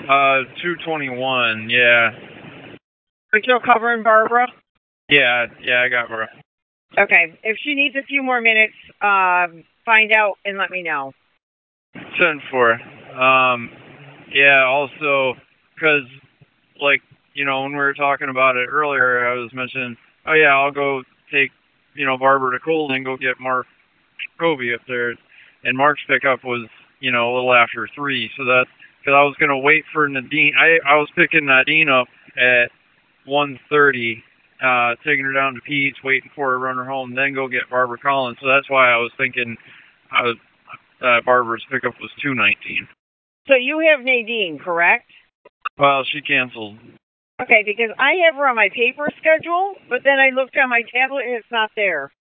221, yeah. Are you still covering Barbara? Yeah, I got her. Okay. If she needs a few more minutes, find out and let me know. Send for it. Yeah, also, because, like, when we were talking about it earlier, I was mentioning, oh, yeah, I'll go take, Barbara to Colden and go get Mark Kobe up there. And Mark's pickup was, a little after 3, so that's because I was going to wait for Nadine. I was picking Nadine up at 1:30, taking her down to Pete's, waiting for her to run her home, then go get Barbara Collins. So that's why I was thinking Barbara's pickup was 2:19. So you have Nadine, correct? Well, she canceled. Okay, because I have her on my paper schedule, but then I looked on my tablet and it's not there.